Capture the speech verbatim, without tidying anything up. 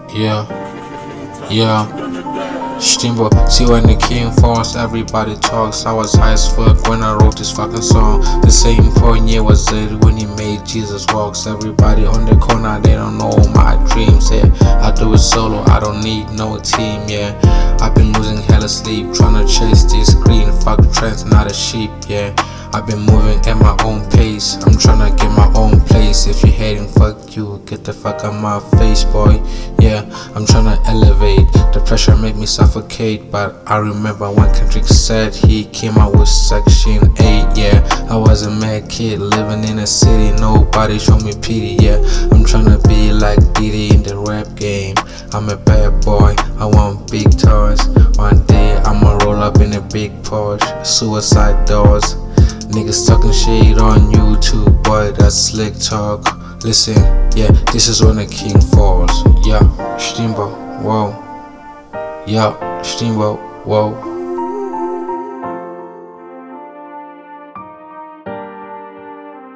Yeah, yeah. Steamboat. See when the king falls, everybody talks. I was high as fuck when I wrote this fucking song. The same point, yeah, was it when he made Jesus walks. Everybody on the corner, they don't know my dreams. Yeah, I do it solo, I don't need no team. Yeah, I've been losing hella sleep, trying to chase this green. Fuck trends, not a sheep. Yeah, I've been moving at my own pace. I'm tryna get my own place. If you hating, fuck you, get the fuck out my face, boy. Yeah, I'm tryna elevate. The pressure make me suffocate. But I remember when Kendrick said he came out with Section eight. Yeah, I was a mad kid living in a city. Nobody showed me pity. Yeah, I'm tryna be like Diddy in the rap game. I'm a bad boy, I want big toys. One day I'ma roll up in a big Porsche. Suicide doors. Niggas talking shit on YouTube, boy, that's slick talk. Listen, yeah, this is when the king falls. Yeah, Steamboat, whoa. Yeah, Steamboat, whoa.